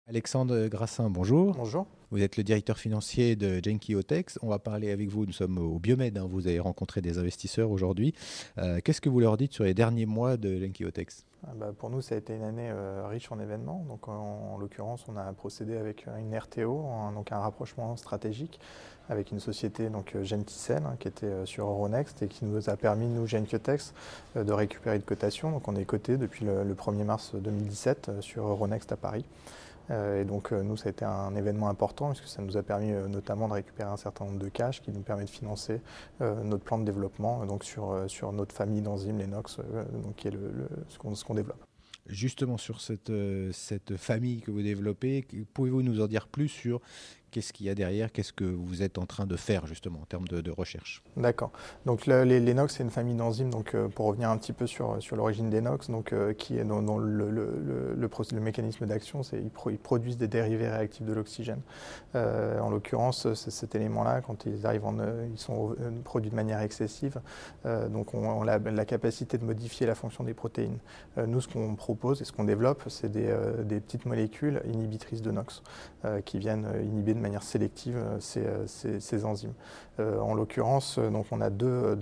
Alexandre Grassin, bonjour. Bonjour. Vous êtes le directeur financier de Genki Otex. On va parler avec vous, nous sommes au Biomed, hein. Vous avez rencontré des investisseurs aujourd'hui. Qu'est-ce que vous leur dites sur les derniers mois de Genki Otex? Pour nous, ça a été une année riche en événements. Donc, en l'occurrence, on a procédé avec une RTO, donc un rapprochement stratégique avec une société, donc Genticel, qui était sur Euronext et qui nous a permis, nous, Genki Otex, de récupérer une cotation. Donc, on est coté depuis le 1er mars 2017 sur Euronext à Paris. Et donc nous, ça a été un événement important puisque ça nous a permis notamment de récupérer un certain nombre de cash qui nous permet de financer notre plan de développement donc sur notre famille d'enzymes, les NOx, donc qui est ce qu'on développe. Justement, sur cette famille que vous développez, pouvez-vous nous en dire plus sur qu'est-ce qu'il y a derrière, qu'est-ce que vous êtes en train de faire justement en termes de recherche? D'accord. Donc les NOx, c'est une famille d'enzymes. Donc pour revenir un petit peu sur l'origine des NOx, donc qui est dans le mécanisme d'action, c'est ils produisent des dérivés réactifs de l'oxygène. En l'occurrence, cet élément-là, quand ils arrivent ils sont produits de manière excessive. Donc on a la capacité de modifier la fonction des protéines. Nous, ce qu'on propose et ce qu'on développe, c'est des petites molécules inhibitrices de NOx qui viennent inhiber de manière sélective ces enzymes. En l'occurrence, donc on a deux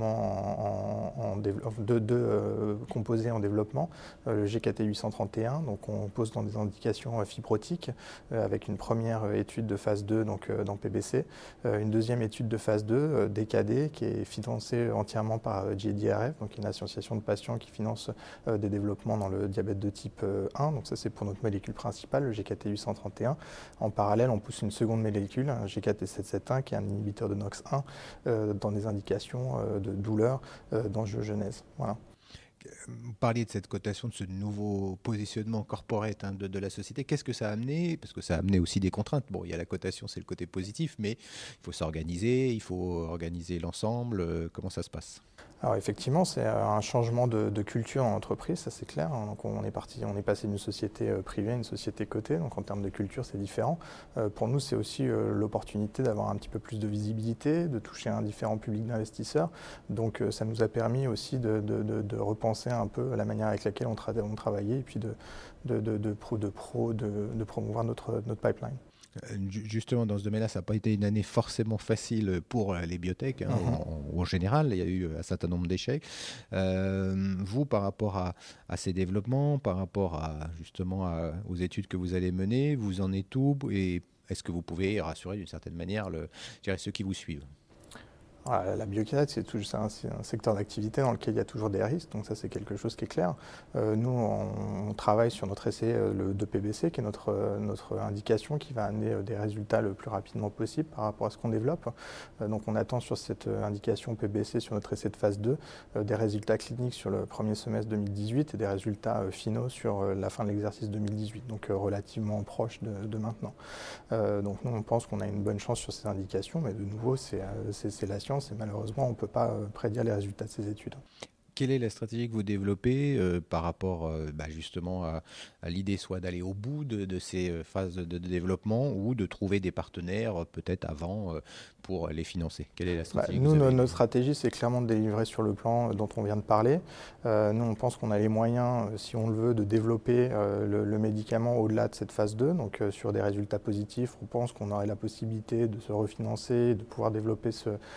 composés en développement, le GKT 831, donc on pose dans des indications fibrotiques avec une première étude de phase 2 donc, dans PBC, une deuxième étude de phase 2 DKD qui est financée entièrement par JDRF, donc une association de patients qui finance des développements dans le diabète de type 1, donc ça c'est pour notre molécule principale, le GKT 831. En parallèle, on pousse une seconde molécule, un GKT 771, qui est un inhibiteur de NOx 1 dans des indications de douleur d'angiogenèse. Voilà. Vous parliez de cette cotation, de ce nouveau positionnement corporate de la société. Qu'est-ce que ça a amené? Parce que ça a amené aussi des contraintes. Bon, il y a la cotation, c'est le côté positif, mais il faut s'organiser, il faut organiser l'ensemble. Comment ça se passe? Alors effectivement, c'est un changement de culture en entreprise, ça c'est clair. Donc on est passé d'une société privée à une société cotée. Donc en termes de culture, c'est différent. Pour nous, c'est aussi l'opportunité d'avoir un petit peu plus de visibilité, de toucher un différent public d'investisseurs. Donc ça nous a permis aussi de repenser un peu la manière avec laquelle on travaillait et puis de promouvoir notre pipeline. Justement, dans ce domaine-là, ça n'a pas été une année forcément facile pour les biotech. Hein, en général, il y a eu un certain nombre d'échecs. Vous, par rapport à ces développements, par rapport aux études que vous allez mener, vous en êtes où? Et est-ce que vous pouvez rassurer d'une certaine manière ceux qui vous suivent? La biokinèse, c'est un secteur d'activité dans lequel il y a toujours des risques, donc ça c'est quelque chose qui est clair. Nous, on travaille sur notre essai de PBC, qui est notre indication qui va amener des résultats le plus rapidement possible par rapport à ce qu'on développe. Donc on attend sur cette indication PBC, sur notre essai de phase 2, des résultats cliniques sur le premier semestre 2018 et des résultats finaux sur la fin de l'exercice 2018, donc relativement proche de maintenant. Donc nous, on pense qu'on a une bonne chance sur ces indications, mais de nouveau, c'est la science. Et malheureusement, on ne peut pas prédire les résultats de ces études. Quelle est la stratégie que vous développez par rapport justement à l'idée soit d'aller au bout de ces phases de développement ou de trouver des partenaires peut-être avant pour les financer? Quelle est la stratégie Nous, notre stratégie, c'est clairement de délivrer sur le plan dont on vient de parler. Nous, on pense qu'on a les moyens, si on le veut, de développer le médicament au-delà de cette phase 2. Donc sur des résultats positifs, on pense qu'on aurait la possibilité de se refinancer, de pouvoir développer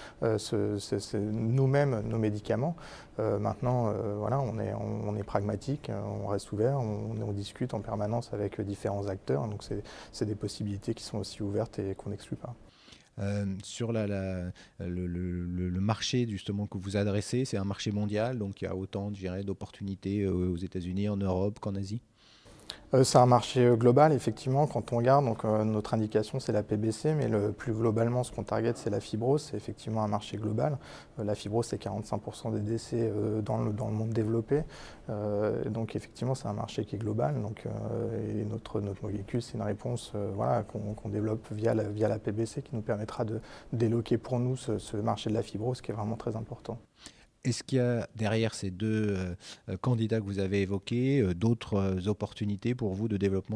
nous-mêmes nos médicaments. Maintenant, voilà, on est pragmatique, on reste ouvert, on discute en permanence avec différents acteurs. Donc c'est des possibilités qui sont aussi ouvertes et qu'on n'exclut pas. Sur le marché justement que vous adressez, c'est un marché mondial, donc il y a autant, je dirais, d'opportunités aux États-Unis, en Europe qu'en Asie? C'est un marché global, effectivement, quand on regarde. Donc, notre indication, c'est la PBC, mais plus globalement, ce qu'on target, c'est la fibrose. C'est effectivement un marché global. La fibrose, c'est 45% des décès dans le monde développé. Donc, effectivement, c'est un marché qui est global. Donc, et notre molécule, c'est une réponse qu'on développe via la PBC qui nous permettra de déloquer pour nous ce marché de la fibrose qui est vraiment très important. Est-ce qu'il y a derrière ces deux candidats que vous avez évoqués d'autres opportunités pour vous de développement?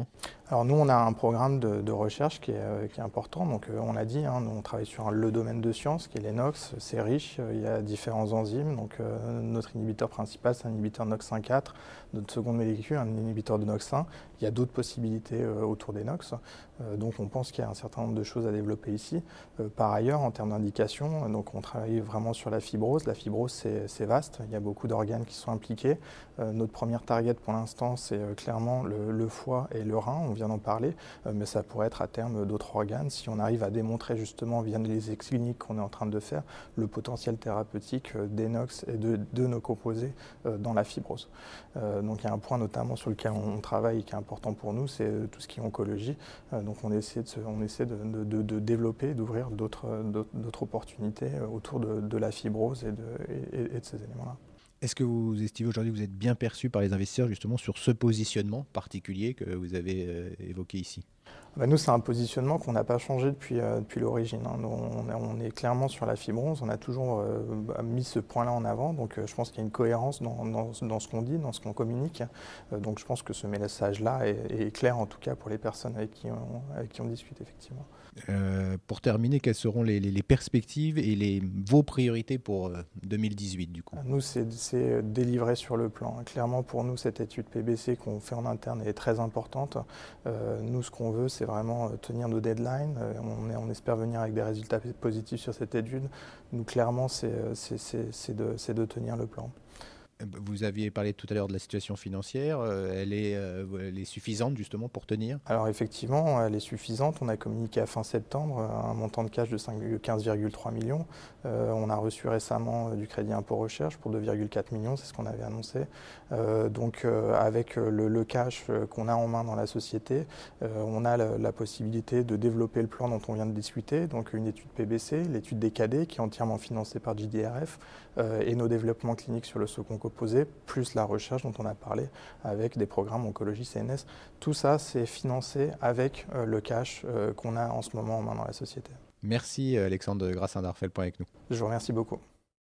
Alors nous, on a un programme de recherche qui est important. Donc on l'a dit, nous, on travaille sur le domaine de science qui est l'ENOX. C'est riche, il y a différents enzymes. Donc notre inhibiteur principal, c'est un inhibiteur NOX1,4. Notre seconde molécule, un inhibiteur de NOX1. Il y a d'autres possibilités autour des NOX. Donc on pense qu'il y a un certain nombre de choses à développer ici. Par ailleurs, en termes d'indication, donc on travaille vraiment sur la fibrose. La fibrose, c'est vaste. Il y a beaucoup d'organes qui sont impliqués. Notre première target pour l'instant, c'est clairement le foie et le rein. On vient d'en parler, mais ça pourrait être à terme d'autres organes. Si on arrive à démontrer justement via les essais cliniques qu'on est en train de faire le potentiel thérapeutique des NOX et de nos composés dans la fibrose. Donc il y a un point notamment sur lequel on travaille et qui est important pour nous, c'est tout ce qui est oncologie. Donc on essaie de développer, d'ouvrir d'autres opportunités autour de la fibrose et de ces éléments-là. Est-ce que vous estimez aujourd'hui que vous êtes bien perçu par les investisseurs justement sur ce positionnement particulier que vous avez évoqué ici ? Nous, c'est un positionnement qu'on n'a pas changé depuis l'origine. On est clairement sur la fibrose, on a toujours mis ce point-là en avant, donc je pense qu'il y a une cohérence dans ce qu'on dit, dans ce qu'on communique. Donc je pense que ce message-là est clair, en tout cas pour les personnes avec qui on discute, effectivement. Pour terminer, quelles seront les perspectives et vos priorités pour 2018 du coup ? Nous, c'est délivrer sur le plan. Clairement, pour nous, cette étude PBC qu'on fait en interne est très importante. Nous, ce qu'on veut, c'est vraiment tenir nos deadlines. On espère venir avec des résultats positifs sur cette étude. Nous, clairement, c'est de tenir le plan. Vous aviez parlé tout à l'heure de la situation financière, elle est suffisante justement pour tenir ? Alors effectivement, elle est suffisante. On a communiqué à fin septembre un montant de cash de 15,3 millions. On a reçu récemment du crédit impôt recherche pour 2,4 millions, c'est ce qu'on avait annoncé. Donc avec le cash qu'on a en main dans la société, on a la possibilité de développer le plan dont on vient de discuter, donc une étude PBC, l'étude DKD qui est entièrement financée par JDRF et nos développements cliniques sur le second composé, plus la recherche dont on a parlé avec des programmes oncologie CNS. Tout ça, c'est financé avec le cash qu'on a en ce moment en main dans la société. Merci Alexandre Grassin d'avoir fait le point avec nous. Je vous remercie beaucoup.